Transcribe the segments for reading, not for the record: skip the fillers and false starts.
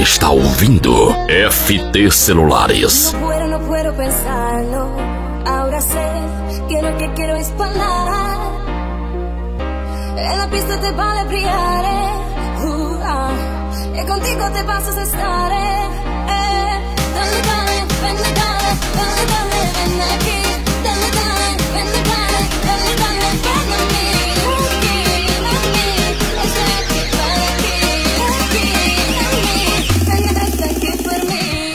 está ouvindo FT Celulares. No puedo pensarlo. Ahora sé que lo que quiero es bailar. En la pista te vale brillar. Y contigo te vas a estar. Dale, dale, ven aquí. Dale, dale, ven a mí. Estoy aquí para ti, aquí por mí.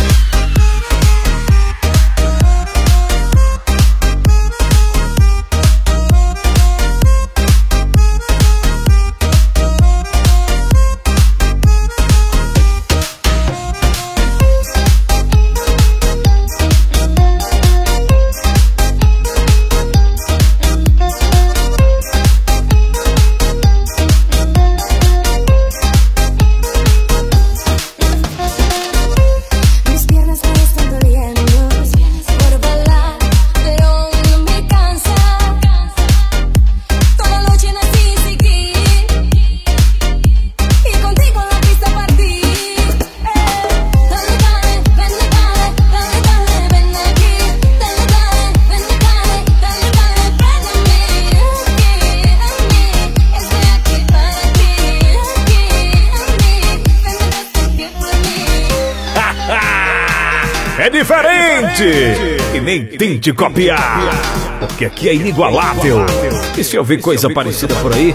É diferente! E nem tente copiar, porque aqui é inigualável. E se eu ver coisa parecida por aí?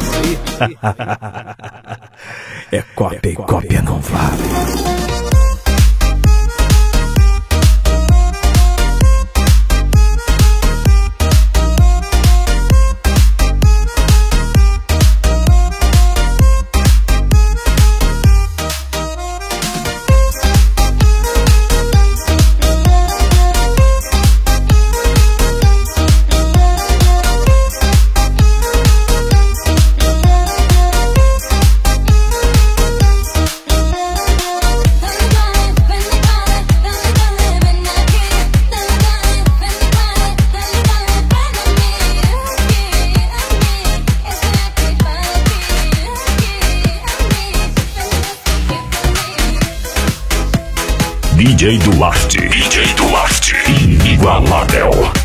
É cópia e cópia não vale. DJ Duarte, inigualável.